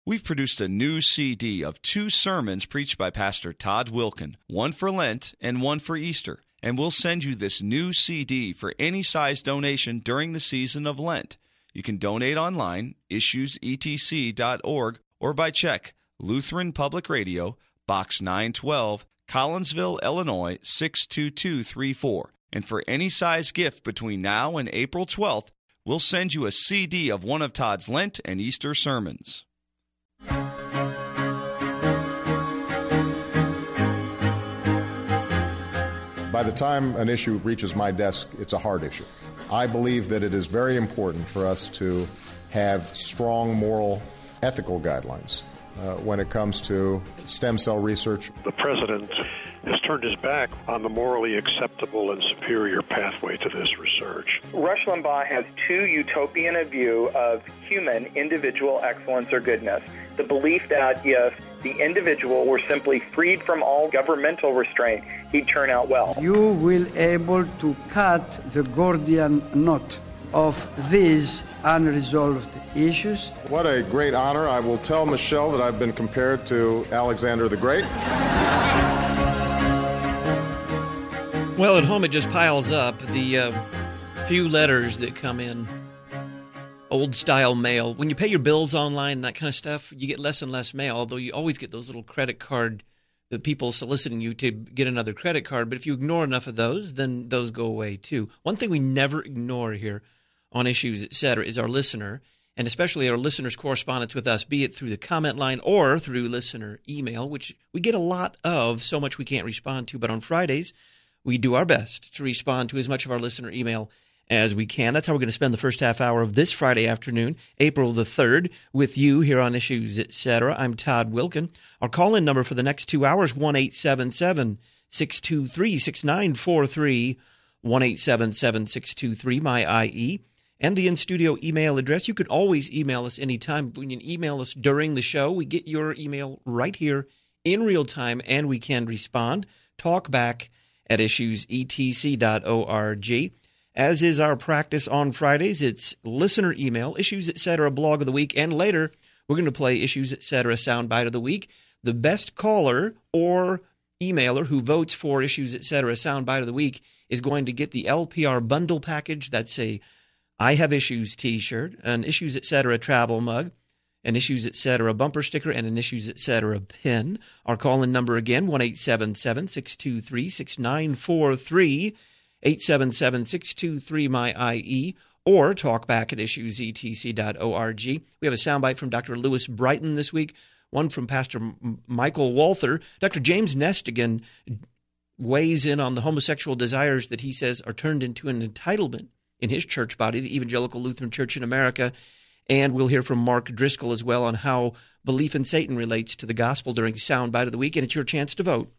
We've produced a new CD of 2 sermons preached by Pastor Todd Wilken, one for Lent and one for Easter. And we'll send you this new CD for any size donation during the season of Lent. You can donate online, issuesetc.org, or by check, Lutheran Public Radio, Box 912, Collinsville, Illinois, 62234. And for any size gift between now and April 12th, we'll send you a CD of one of Todd's Lent and Easter sermons. By the time an issue reaches my desk, it's a hard issue. I believe that it is very important for us to have strong moral, ethical guidelines when it comes to stem cell research. The president has turned his back on the morally acceptable and superior pathway to this research. Rush Limbaugh has too utopian a view of human individual excellence or goodness. The belief that if the individual were simply freed from all governmental restraint, he'd turn out well. You will able to cut the Gordian knot of these unresolved issues. What a great honor. I will tell Michelle that I've been compared to Alexander the Great. Well, at home it just piles up. The few letters that come in, old-style mail. When you pay your bills online and that kind of stuff, you get less and less mail, although you always get those little credit card, the people soliciting you to get another credit card. But if you ignore enough of those, then those go away too. One thing we never ignore here on Issues, Etc., is our listener, and especially our listeners' correspondence with us, be it through the comment line or through listener email, which we get a lot of, so much we can't respond to. But on Fridays, we do our best to respond to as much of our listener email as we can. That's how we're going to spend the first half hour of this Friday afternoon, April the 3rd, with you here on Issues, Etc. I'm Todd Wilken. Our call-in number for the next 2 hours, 1-877-623-6943, 1-877-623-MY-IE. And the in-studio email address. You can always email us anytime. When you email us during the show, we get your email right here in real time, and we can respond. Talk back at issuesetc.org. As is our practice on Fridays, it's listener email, Issues, Etc., blog of the week, and later we're going to play Issues, Etc., soundbite of the week. The best caller or emailer who votes for Issues, Etc., soundbite of the week is going to get the LPR bundle package. That's a I Have Issues t-shirt, an Issues, Etc. travel mug, an Issues, Etc. bumper sticker, and an Issues, Etc. pin. Our call-in number again, 1-877-623-6943, 877-623-MY-IE, or talk back at issuesetc.org. We have a soundbite from Dr. Lewis Brighton this week, one from Pastor Michael Walther. Dr. James Nestigan weighs in on the homosexual desires that he says are turned into an entitlement in his church body, the Evangelical Lutheran Church in America. And we'll hear from Mark Driscoll as well on how belief in Satan relates to the gospel during Soundbite of the Week. And it's your chance to vote,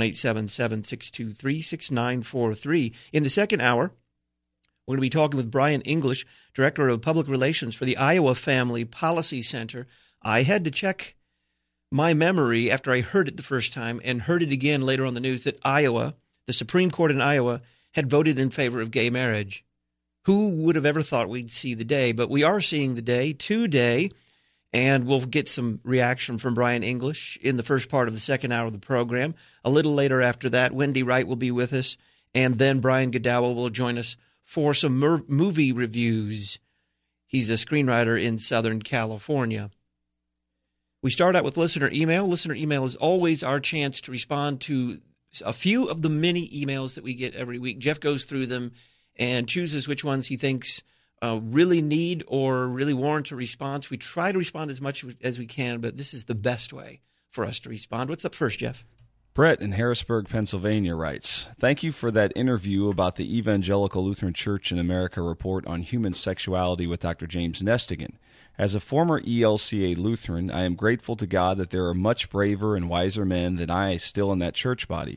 1-877-623-6943. In the second hour, we're going to be talking with Brian English, Director of Public Relations for the Iowa Family Policy Center. I had to check my memory after I heard it the first time and heard it again later on the news that Iowa, the Supreme Court in Iowa, had voted in favor of gay marriage. Who would have ever thought we'd see the day? But we are seeing the day today, and we'll get some reaction from Brian English in the first part of the second hour of the program. A little later after that, Wendy Wright will be with us, and then Brian Godowa will join us for some movie reviews. He's a screenwriter in Southern California. We start out with listener email. Listener email is always our chance to respond to a few of the many emails that we get every week. Jeff goes through them and chooses which ones he thinks really need or really warrant a response. We try to respond as much as we can, but this is the best way for us to respond. What's up first, Jeff? Brett in Harrisburg, Pennsylvania writes, "Thank you for that interview about the Evangelical Lutheran Church in America report on human sexuality with Dr. James Nestigan. As a former ELCA Lutheran, I am grateful to God that there are much braver and wiser men than I still in that church body.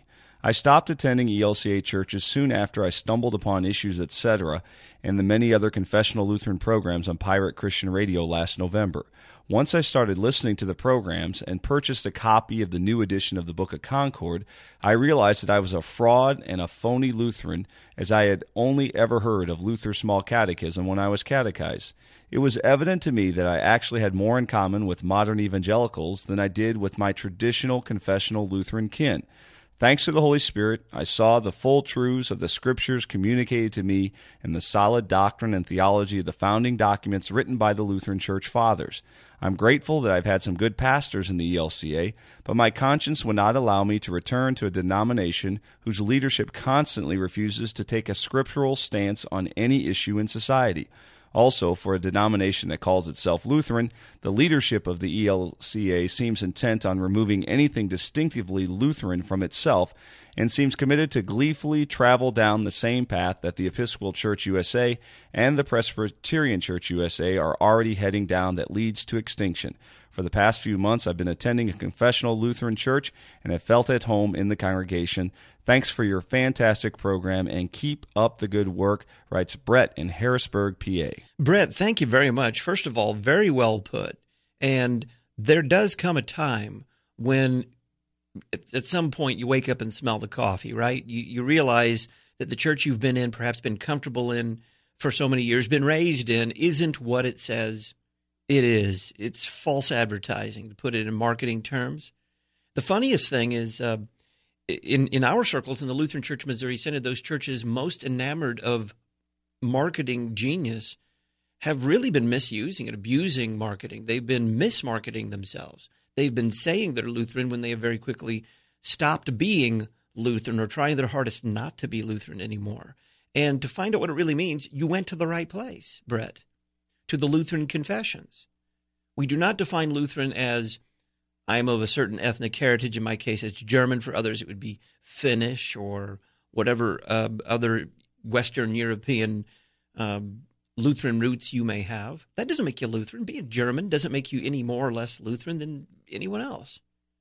I stopped attending ELCA churches soon after I stumbled upon Issues, etc., and the many other confessional Lutheran programs on Pirate Christian Radio last November. Once I started listening to the programs and purchased a copy of the new edition of the Book of Concord, I realized that I was a fraud and a phony Lutheran, as I had only ever heard of Luther's Small Catechism when I was catechized. It was evident to me that I actually had more in common with modern evangelicals than I did with my traditional confessional Lutheran kin. Thanks to the Holy Spirit, I saw the full truths of the Scriptures communicated to me and the solid doctrine and theology of the founding documents written by the Lutheran Church Fathers. I'm grateful that I've had some good pastors in the ELCA, but my conscience would not allow me to return to a denomination whose leadership constantly refuses to take a scriptural stance on any issue in society. Also, for a denomination that calls itself Lutheran, the leadership of the ELCA seems intent on removing anything distinctively Lutheran from itself and seems committed to gleefully travel down the same path that the Episcopal Church USA and the Presbyterian Church USA are already heading down that leads to extinction. For the past few months, I've been attending a confessional Lutheran church and have felt at home in the congregation. Thanks for your fantastic program and keep up the good work, writes Brett in Harrisburg, PA. Brett, thank you very much. First of all, very well put. And there does come a time when at some point you wake up and smell the coffee, right? You realize that the church you've been in, perhaps been comfortable in for so many years, been raised in, isn't what it says it is. It's false advertising, to put it in marketing terms. The funniest thing is in our circles, in the Lutheran Church of Missouri Synod, those churches most enamored of marketing genius have really been misusing it, abusing marketing. They've been mismarketing themselves. They've been saying they're Lutheran when they have very quickly stopped being Lutheran or trying their hardest not to be Lutheran anymore. And to find out what it really means, you went to the right place, Brett, to the Lutheran confessions. We do not define Lutheran as I'm of a certain ethnic heritage. In my case, it's German. For others, it would be Finnish or whatever other Western European Lutheran roots you may have. That doesn't make you Lutheran. Being German doesn't make you any more or less Lutheran than anyone else.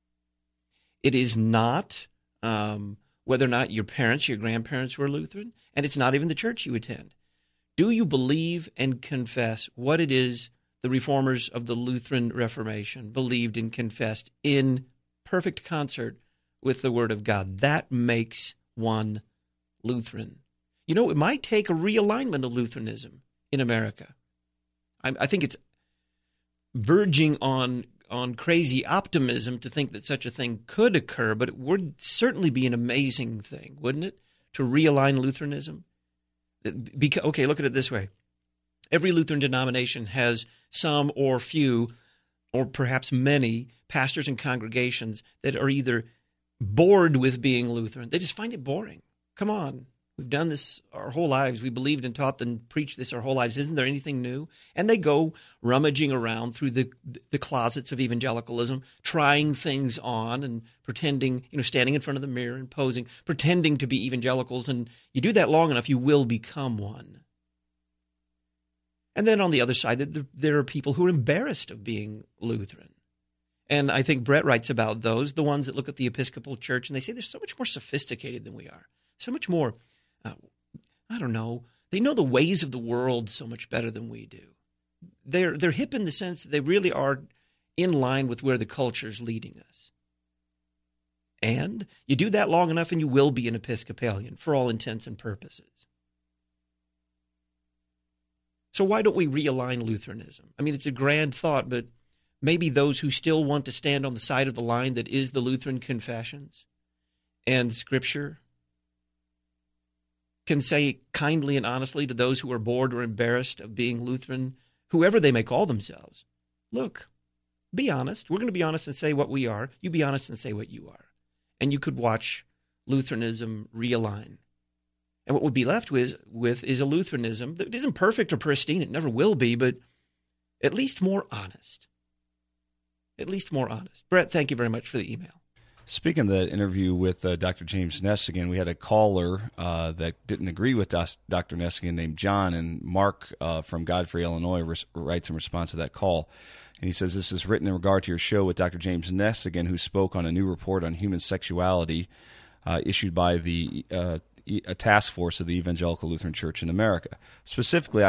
It is not whether or not your parents, your grandparents were Lutheran, and it's not even the church you attend. Do you believe and confess what it is the reformers of the Lutheran Reformation believed and confessed in perfect concert with the Word of God? That makes one Lutheran. You know, it might take a realignment of Lutheranism in America. I think it's verging on crazy optimism to think that such a thing could occur, but it would certainly be an amazing thing, wouldn't it, to realign Lutheranism? Okay, look at it this way. Every Lutheran denomination has some or few, or perhaps many, pastors and congregations that are either bored with being Lutheran. They just find it boring. Come on. We've done this our whole lives. We believed and taught and preached this our whole lives. Isn't there anything new? And they go rummaging around through the closets of evangelicalism, trying things on and pretending, standing in front of the mirror and posing, pretending to be evangelicals. And you do that long enough, you will become one. And then on the other side, there are people who are embarrassed of being Lutheran. And I think Brett writes about those, the ones that look at the Episcopal Church and they say they're so much more sophisticated than we are, so much more, they know the ways of the world so much better than we do. They're hip in the sense that they really are in line with where the culture is leading us. And you do that long enough and you will be an Episcopalian for all intents and purposes. So why don't we realign Lutheranism? I mean, it's a grand thought, but maybe those who still want to stand on the side of the line that is the Lutheran confessions and Scripture can say kindly and honestly to those who are bored or embarrassed of being Lutheran, whoever they may call themselves, look, be honest. We're going to be honest and say what we are. You be honest and say what you are. And you could watch Lutheranism realign. And what would be left with is a Lutheranism that isn't perfect or pristine. It never will be, but at least more honest. At least more honest. Brett, thank you very much for the email. Speaking of the interview with Dr. James Nestigan, we had a caller that didn't agree with Dr. Nestigan named John, and Mark from Godfrey, Illinois, writes in response to that call. And he says, this is written in regard to your show with Dr. James Nestigan, who spoke on a new report on human sexuality. issued by a task force of the Evangelical Lutheran Church in America. Specifically,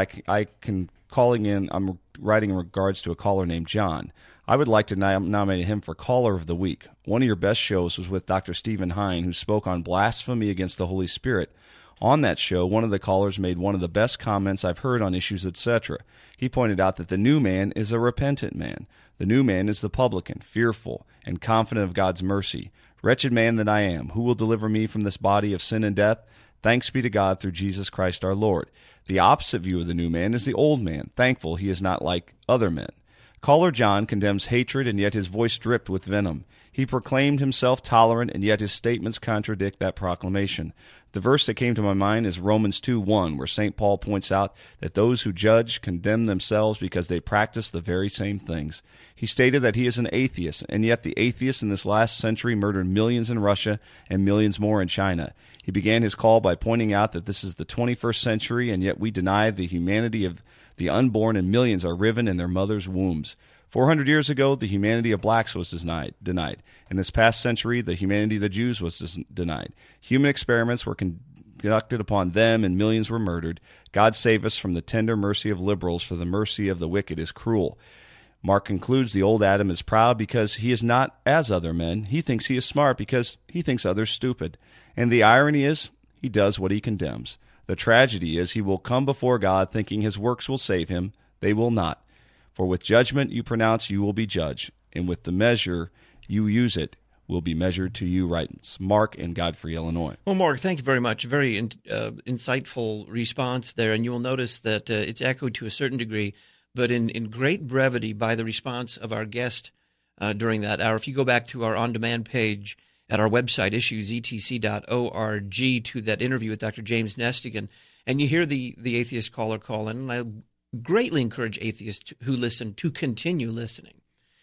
I'm writing in regards to a caller named John. I would like to nominate him for Caller of the Week. One of your best shows was with Dr. Stephen Hine, who spoke on blasphemy against the Holy Spirit. On that show, one of the callers made one of the best comments I've heard on issues, etc. He pointed out that the new man is a repentant man. The new man is the publican, fearful and confident of God's mercy. Wretched man that I am, who will deliver me from this body of sin and death? Thanks be to God through Jesus Christ our Lord. The opposite view of the new man is the old man, thankful he is not like other men. Caller John condemns hatred, and yet his voice dripped with venom. He proclaimed himself tolerant, and yet his statements contradict that proclamation. The verse that came to my mind is Romans 2:1, where St. Paul points out that those who judge condemn themselves because they practice the very same things. He stated that he is an atheist, and yet the atheists in this last century murdered millions in Russia and millions more in China. He began his call by pointing out that this is the 21st century, and yet we deny the humanity of the unborn, and millions are riven in their mothers' wombs. 400 years ago, the humanity of blacks was denied. In this past century, the humanity of the Jews was denied. Human experiments were conducted upon them, and millions were murdered. God save us from the tender mercy of liberals, for the mercy of the wicked is cruel. Mark concludes the old Adam is proud because he is not as other men. He thinks he is smart because he thinks others stupid. And the irony is, he does what he condemns. The tragedy is he will come before God thinking his works will save him. They will not. For with judgment you pronounce, you will be judged, and with the measure you use it will be measured to you, writes Mark in Godfrey, Illinois. Well, Mark, thank you very much. Very insightful response there, and you will notice that it's echoed to a certain degree, but in great brevity by the response of our guest during that hour. If you go back to our on-demand page at our website, issuesetc.org, to that interview with Dr. James Nestigan, and you hear the atheist caller call in, and I greatly encourage atheists who listen to continue listening.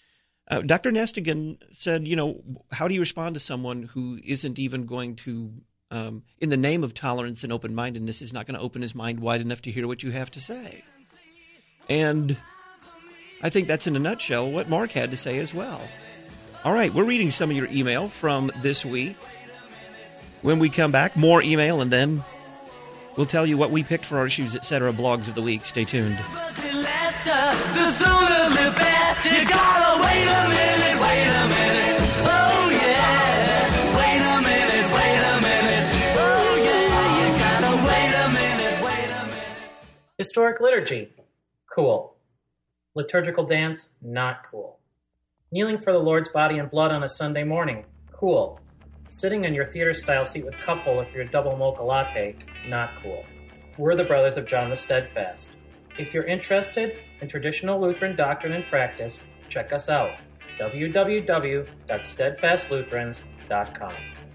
Dr. Nestigan said, how do you respond to someone who isn't even going to, in the name of tolerance and open-mindedness, is not going to open his mind wide enough to hear what you have to say? And I think that's, in a nutshell, what Mark had to say as well. All right, we're reading some of your email from this week. When we come back, more email, and then we'll tell you what we picked for our Issues, Etc. blogs of the week. Stay tuned. Historic liturgy, cool. Liturgical dance, not cool. Kneeling for the Lord's body and blood on a Sunday morning, cool. Sitting in your theater-style seat with cup holder for your double mocha latte, not cool. We're the Brothers of John the Steadfast. If you're interested in traditional Lutheran doctrine and practice, check us out, www.steadfastlutherans.com.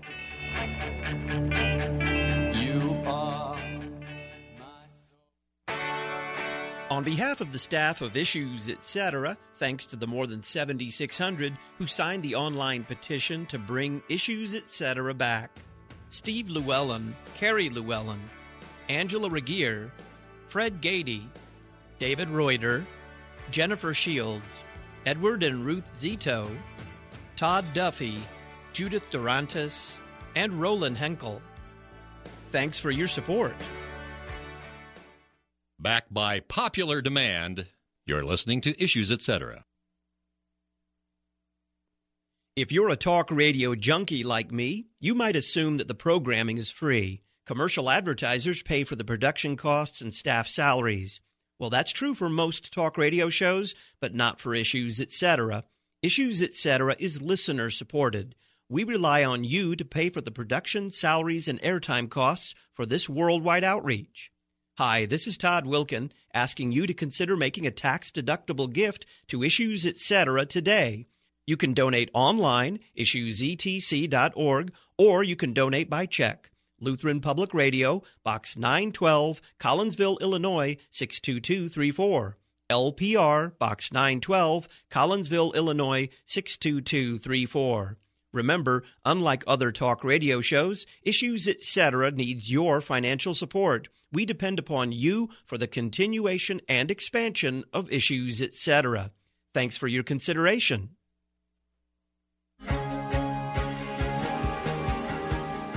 On behalf of the staff of Issues, Etc., thanks to the more than 7,600 who signed the online petition to bring Issues, Etc. back: Steve Llewellyn, Carrie Llewellyn, Angela Regier, Fred Gady, David Reuter, Jennifer Shields, Edward and Ruth Zito, Todd Duffy, Judith Durantis, and Roland Henkel. Thanks for your support. Backed by popular demand, you're listening to Issues, Etc. If you're a talk radio junkie like me, you might assume that the programming is free. Commercial advertisers pay for the production costs and staff salaries. Well, that's true for most talk radio shows, but not for Issues, Etc. Issues, Etc. is listener-supported. We rely on you to pay for the production, salaries, and airtime costs for this worldwide outreach. Hi, this is Todd Wilkin, asking you to consider making a tax-deductible gift to Issues, Etc. today. You can donate online, issuesetc.org, or you can donate by check. Lutheran Public Radio, Box 912, Collinsville, Illinois, 62234. LPR, Box 912, Collinsville, Illinois, 62234. Remember, unlike other talk radio shows, Issues, Etc. needs your financial support. We depend upon you for the continuation and expansion of Issues, Etc. Thanks for your consideration.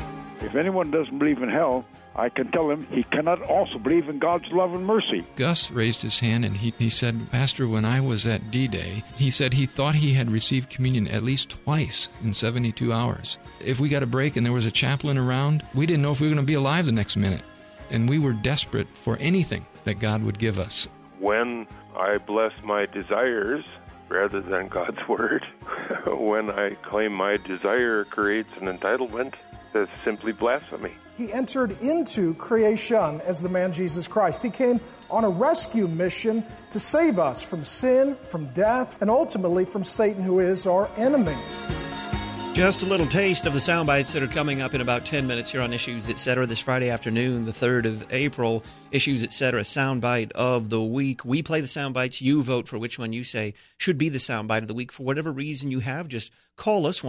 If anyone doesn't believe in hell, I can tell him he cannot also believe in God's love and mercy. Gus raised his hand and he said, Pastor, when I was at D-Day, he said he thought he had received communion at least twice in 72 hours. If we got a break and there was a chaplain around, we didn't know if we were going to be alive the next minute. And we were desperate for anything that God would give us. When I bless my desires rather than God's word, when I claim my desire creates an entitlement, that's simply blasphemy. He entered into creation as the man Jesus Christ. He came on a rescue mission to save us from sin, from death, and ultimately from Satan, who is our enemy. Just a little taste of the sound bites that are coming up in about 10 minutes here on Issues Etc. this Friday afternoon, the 3rd of April. Issues Etc. sound bite of the week. We play the sound bites. You vote for which one you say should be the sound bite of the week. For whatever reason you have, just call us,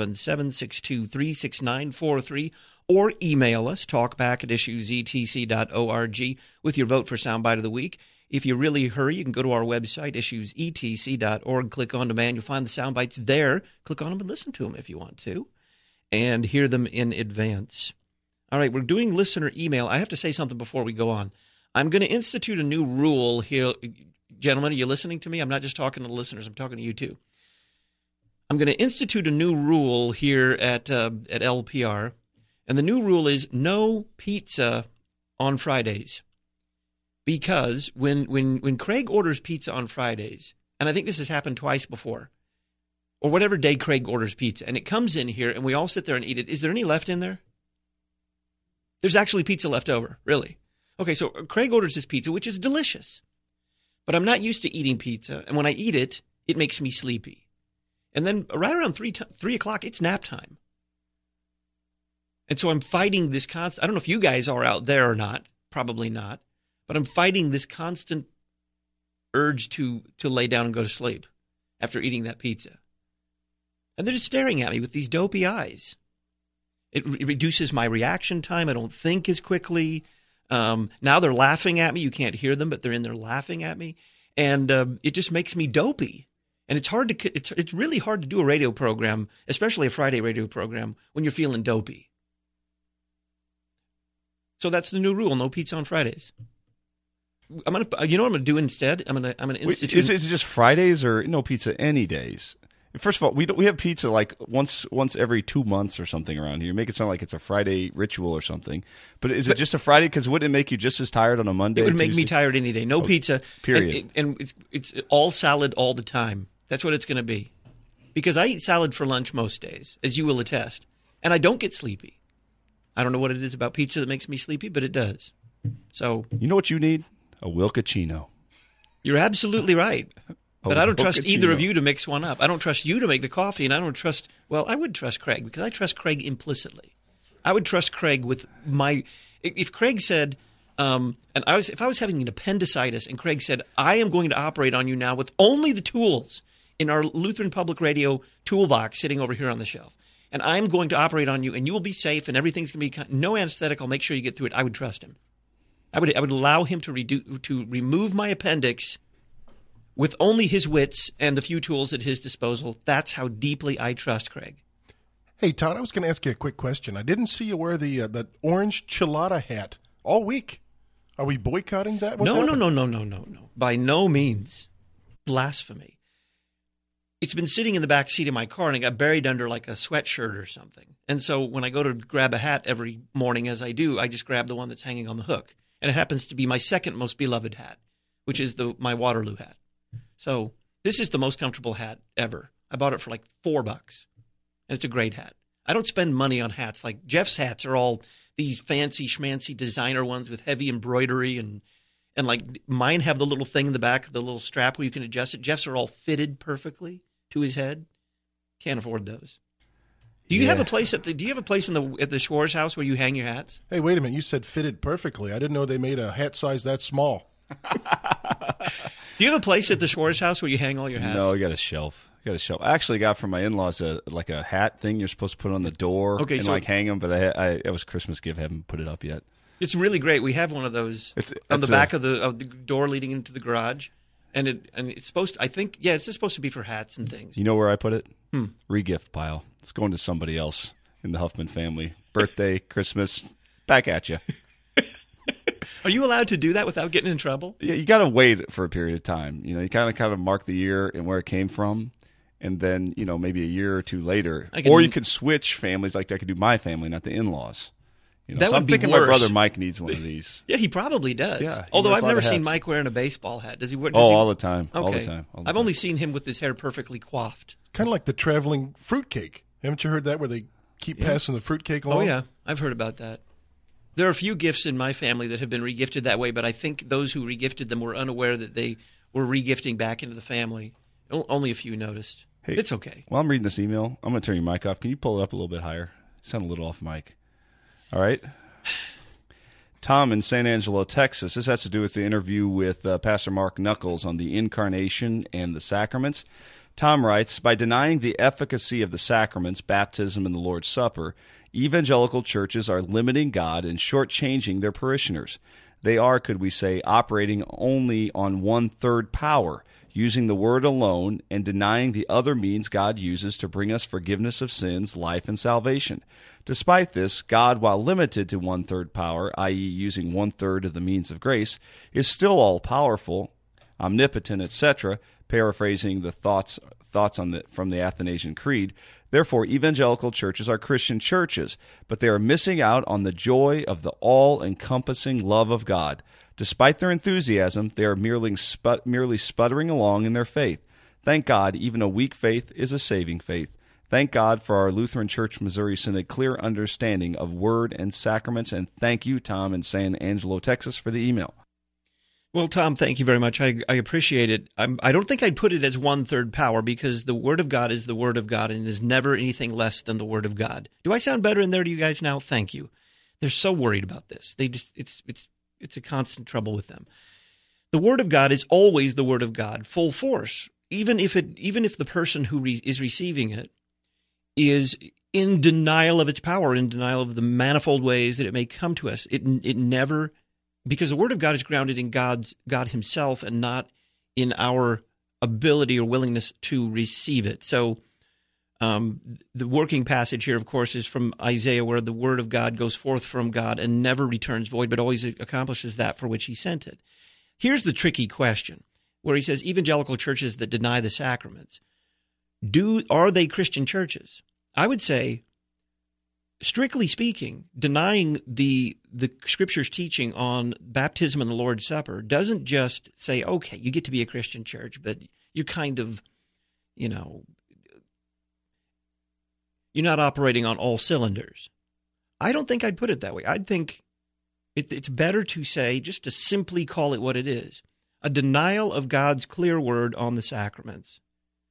1-877-762-3693, or email us, talkback@issuesetc.org, with your vote for sound bite of the week. If you really hurry, you can go to our website, issuesetc.org, click on demand. You'll find the sound bites there. Click on them and listen to them if you want to, and hear them in advance. All right, we're doing listener email. I have to say something before we go on. I'm going to institute a new rule here. Gentlemen, are you listening to me? I'm not just talking to the listeners. I'm talking to you too. I'm going to institute a new rule here at LPR, and the new rule is no pizza on Fridays. Because when Craig orders pizza on Fridays, and I think this has happened twice before, or whatever day Craig orders pizza, and it comes in here and we all sit there and eat it, is there any left in there? There's actually pizza left over, really. Okay, so Craig orders his pizza, which is delicious. But I'm not used to eating pizza, and when I eat it, it makes me sleepy. And then right around 3 o'clock, it's nap time. And so I'm fighting this constant. I don't know if you guys are out there or not, probably not. But I'm fighting this constant urge to lay down and go to sleep after eating that pizza. And they're just staring at me with these dopey eyes. It reduces my reaction time. I don't think as quickly. Now they're laughing at me. You can't hear them, but they're in there laughing at me. And it just makes me dopey. And it's really hard to do a radio program, especially a Friday radio program, when you're feeling dopey. So that's the new rule: no pizza on Fridays. You know what I'm gonna do instead? I'm gonna institute. Is it just Fridays or no pizza any days? First of all, we have pizza like once every 2 months or something around here. You make it sound like it's a Friday ritual or something. But is it just a Friday? Because wouldn't it make you just as tired on a Monday? It would make me tired any day. No pizza. Period. And it's all salad all the time. That's what it's going to be. Because I eat salad for lunch most days, as you will attest, and I don't get sleepy. I don't know what it is about pizza that makes me sleepy, but it does. So you know what you need? A Wilcachino. You're absolutely right. But I don't trust either of you to mix one up. I don't trust you to make the coffee, and I don't trust – well, I would trust Craig because I trust Craig implicitly. I would trust Craig with my – if Craig said if I was having an appendicitis and Craig said, I am going to operate on you now with only the tools in our Lutheran Public Radio toolbox sitting over here on the shelf, and I'm going to operate on you and you will be safe and everything's going to be – no anesthetic, I'll make sure you get through it, I would trust him. I would allow him to remove my appendix with only his wits and the few tools at his disposal. That's how deeply I trust Craig. Hey, Todd, I was going to ask you a quick question. I didn't see you wear the orange chilada hat all week. Are we boycotting that? No. By no means. Blasphemy. It's been sitting in the back seat of my car, and it got buried under like a sweatshirt or something. And so when I go to grab a hat every morning, as I do, I just grab the one that's hanging on the hook. And it happens to be my second most beloved hat, which is my Waterloo hat. So this is the most comfortable hat ever. I bought it for like $4, and it's a great hat. I don't spend money on hats. Like Jeff's hats are all these fancy schmancy designer ones with heavy embroidery, and like mine have the little thing in the back, the little strap where you can adjust it. Jeff's are all fitted perfectly to his head. Can't afford those. Do you have a place at the Schwarz house where you hang your hats? Hey, wait a minute! You said fitted perfectly. I didn't know they made a hat size that small. Do you have a place at the Schwarz house where you hang all your hats? No, I got a shelf. I actually got from my in-laws a hat thing you're supposed to put on the door and hang them, but it was Christmas gift. I haven't put it up yet. It's really great. We have one of those on the back of the door leading into the garage, and it's supposed to, I think, it's just supposed to be for hats and things. You know where I put it? Regift pile. It's going to somebody else. in the Huffman family. Birthday, Christmas, back at you. Are you allowed to do that without getting in trouble? Yeah, you got to wait for a period of time. You know, you kind of mark the year and where it came from, and then, you know, maybe a year or two later. Or you could switch families like I could do my family, not the in-laws. You know, that so would I'm be thinking worse. my brother Mike needs one of these. Yeah, he probably does. Yeah, although I've never seen Mike wearing a baseball hat. Does he wear? All the time. Okay. All the time. I've only seen him with his hair perfectly coiffed. Kind of like the traveling fruitcake. Haven't you heard that, where they keep passing the fruitcake along? Oh, yeah. I've heard about that. There are a few gifts in my family that have been regifted that way, but I think those who regifted them were unaware that they were regifting back into the family. Only a few noticed. Hey, it's okay. While I'm reading this email, I'm going to turn your mic off. Can you pull it up a little bit higher? Sound a little off mic. All right. Tom in San Angelo, Texas. This has to do with the interview with Pastor Mark Knuckles on the incarnation and the sacraments. Tom writes, by denying the efficacy of the sacraments, baptism and the Lord's Supper, evangelical churches are limiting God and shortchanging their parishioners. They are, could we say, operating only on one-third power, using the word alone and denying the other means God uses to bring us forgiveness of sins, life, and salvation. Despite this, God, while limited to one-third power, i.e. using one-third of the means of grace, is still all-powerful, omnipotent, etc., paraphrasing the thoughts from the Athanasian Creed. Therefore, evangelical churches are Christian churches, but they are missing out on the joy of the all-encompassing love of God. Despite their enthusiasm, they are merely sputtering along in their faith. Thank God, even a weak faith is a saving faith. Thank God for our Lutheran Church Missouri Synod clear understanding of word and sacraments, and thank you, Tom, in San Angelo, Texas, for the email. Well, Tom, thank you very much. I appreciate it. I don't think I'd put it as one-third power, because the Word of God is the Word of God and is never anything less than the Word of God. Do I sound better in there to you guys now? Thank you. They're so worried about this. It's a constant trouble with them. The Word of God is always the Word of God, full force. Even if the person who is receiving it is in denial of its power, in denial of the manifold ways that it may come to us, it never. Because the Word of God is grounded in God Himself and not in our ability or willingness to receive it. So the working passage here, of course, is from Isaiah, where the Word of God goes forth from God and never returns void, but always accomplishes that for which He sent it. Here's the tricky question, where he says evangelical churches that deny the sacraments, are they Christian churches? I would say, strictly speaking, denying the Scripture's teaching on baptism and the Lord's Supper doesn't just say, okay, you get to be a Christian church, but you're kind of, you're not operating on all cylinders. I don't think I'd put it that way. I'd think it's better to say, just to simply call it what it is, a denial of God's clear word on the sacraments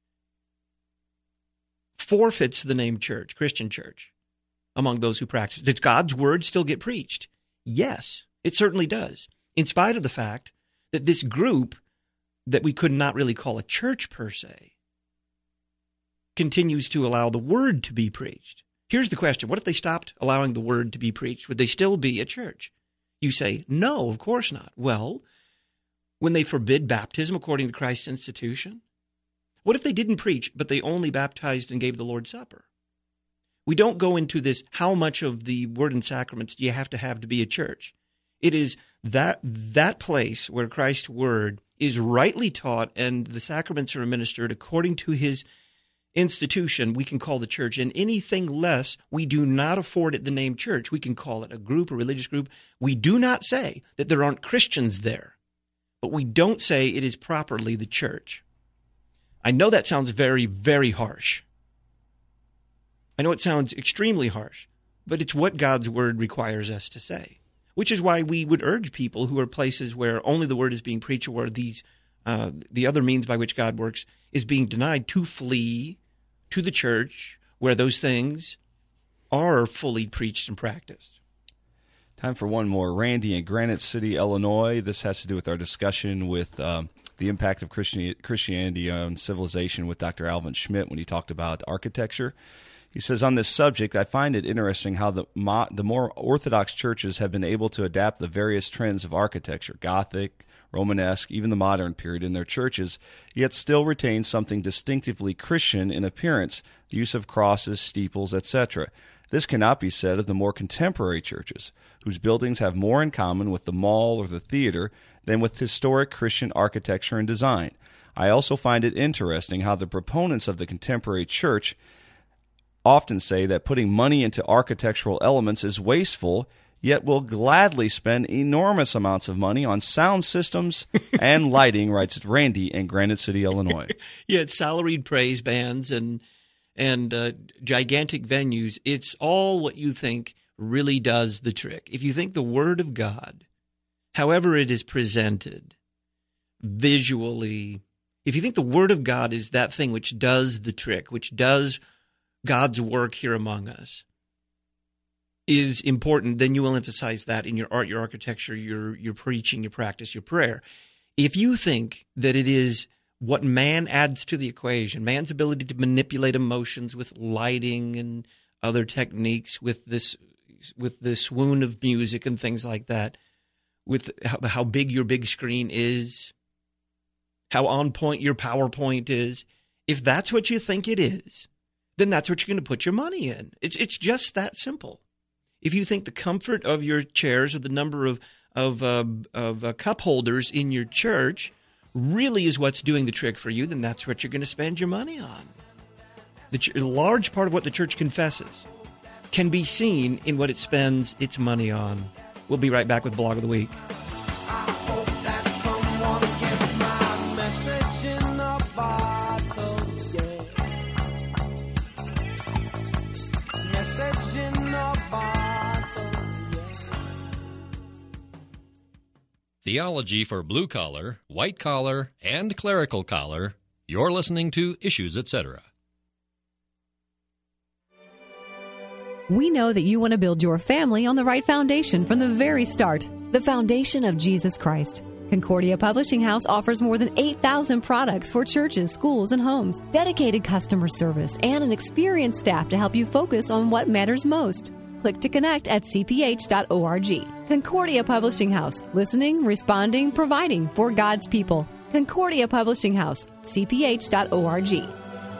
forfeits the name church, Christian church, among those who practice. Does God's word still get preached? Yes, it certainly does, in spite of the fact that this group that we could not really call a church per se continues to allow the word to be preached. Here's the question. What if they stopped allowing the word to be preached? Would they still be a church? You say, no, of course not. Well, when they forbid baptism according to Christ's institution, what if they didn't preach, but they only baptized and gave the Lord's Supper? We don't go into this, how much of the word and sacraments do you have to be a church? It is that place where Christ's word is rightly taught and the sacraments are administered according to His institution, we can call the church. And anything less, we do not afford it the name church. We can call it a group, a religious group. We do not say that there aren't Christians there, but we don't say it is properly the church. I know that sounds very, very harsh. I know it sounds extremely harsh, but it's what God's word requires us to say, which is why we would urge people who are places where only the word is being preached, or where the other means by which God works is being denied, to flee to the church where those things are fully preached and practiced. Time for one more. Randy in Granite City, Illinois. This has to do with our discussion with the impact of Christianity on civilization with Dr. Alvin Schmidt when he talked about architecture. He says, on this subject, I find it interesting how the more Orthodox churches have been able to adapt the various trends of architecture, Gothic, Romanesque, even the modern period in their churches, yet still retain something distinctively Christian in appearance, the use of crosses, steeples, etc. This cannot be said of the more contemporary churches, whose buildings have more in common with the mall or the theater than with historic Christian architecture and design. I also find it interesting how the proponents of the contemporary church often say that putting money into architectural elements is wasteful, yet will gladly spend enormous amounts of money on sound systems and lighting, writes Randy in Granite City, Illinois. Yeah, it's salaried praise bands and gigantic venues. It's all what you think really does the trick. If you think the Word of God, however it is presented, visually, if you think the Word of God is that thing which does the trick, which does God's work here among us, is important, then you will emphasize that in your art, your architecture, your preaching, your practice, your prayer. If you think that it is what man adds to the equation, man's ability to manipulate emotions with lighting and other techniques, with the swoon of music and things like that, with how big your big screen is, how on point your PowerPoint is, if that's what you think it is, then that's what you're going to put your money in. It's just that simple. If you think the comfort of your chairs or the number of cup holders in your church really is what's doing the trick for you, then that's what you're going to spend your money on. A large part of what the church confesses can be seen in what it spends its money on. We'll be right back with Blog of the Week. Theology for blue collar, white collar, and clerical collar. You're listening to Issues, Etc. We know that you want to build your family on the right foundation from the very start, the foundation of Jesus Christ. Concordia Publishing House offers more than 8,000 products for churches, schools, and homes, dedicated customer service, and an experienced staff to help you focus on what matters most. Click to connect at cph.org. Concordia Publishing House. Listening, responding, providing for God's people. Concordia Publishing House. cph.org.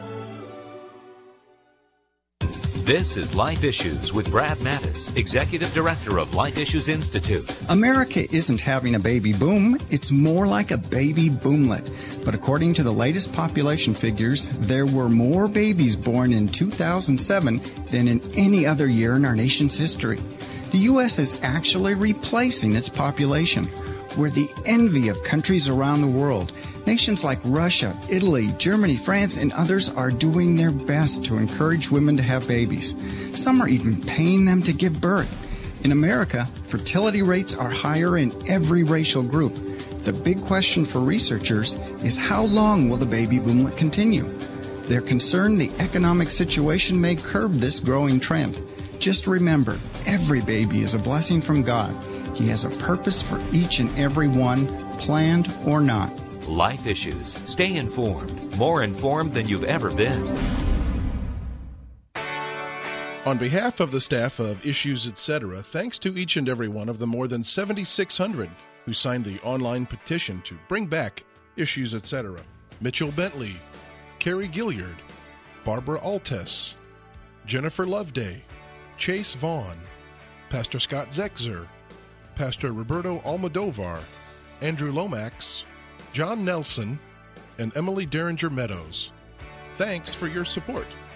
This is Life Issues with Brad Mattis, Executive Director of Life Issues Institute. America isn't having a baby boom. It's more like a baby boomlet. But according to the latest population figures, there were more babies born in 2007 than in any other year in our nation's history. The U.S. is actually replacing its population. We're the envy of countries around the world. Nations like Russia, Italy, Germany, France, and others are doing their best to encourage women to have babies. Some are even paying them to give birth. In America, fertility rates are higher in every racial group. The big question for researchers is how long will the baby boomlet continue? They're concerned the economic situation may curb this growing trend. Just remember, every baby is a blessing from God. He has a purpose for each and every one, planned or not. Life Issues. Stay informed. More informed than you've ever been. On behalf of the staff of Issues, Etc., thanks to each and every one of the more than 7,600 who signed the online petition to bring back Issues, Etc. Mitchell Bentley, Carrie Gilliard, Barbara Altes, Jennifer Loveday, Chase Vaughn, Pastor Scott Zexer, Pastor Roberto Almodovar, Andrew Lomax, John Nelson, and Emily Derringer Meadows. Thanks for your support.